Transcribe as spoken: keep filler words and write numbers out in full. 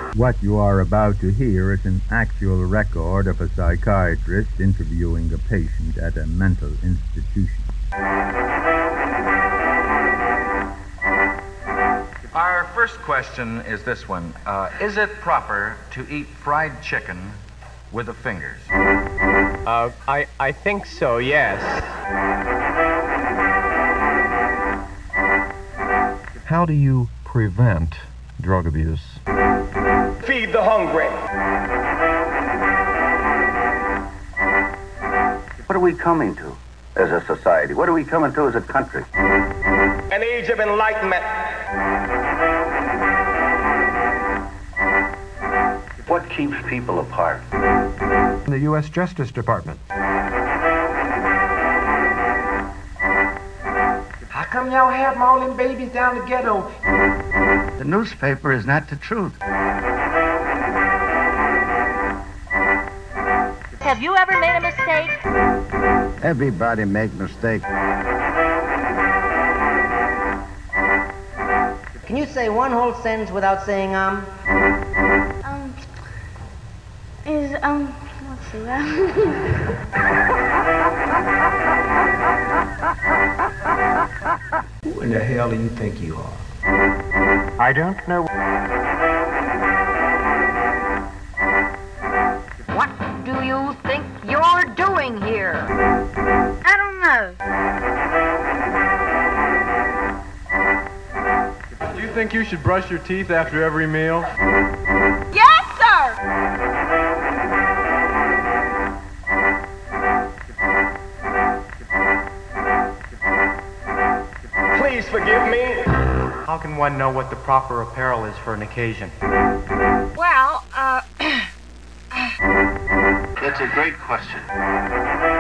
What you are about to hear is an actual record of a psychiatrist interviewing a patient at a mental institution. Our first question is this one. Uh, is it proper to eat fried chicken with the fingers? Uh, I, I think so, yes. How do you prevent drug abuse? Feed the hungry. What are we coming to as a society? What are we coming to as a country? An age of enlightenment. What keeps people apart? The U S Justice Department. How come y'all have all them babies down the ghetto? The newspaper is not the truth. Have you ever made a mistake? Everybody make mistakes. Can you say one whole sentence without saying um? Um, is, um, let's see, well... Who in the hell do you think you are? I don't know. What do you think you're doing here? I don't know. Do you think you should brush your teeth after every meal? Yes, sir! Please forgive me. How can one know what the proper apparel is for an occasion? Well, uh... That's a great question.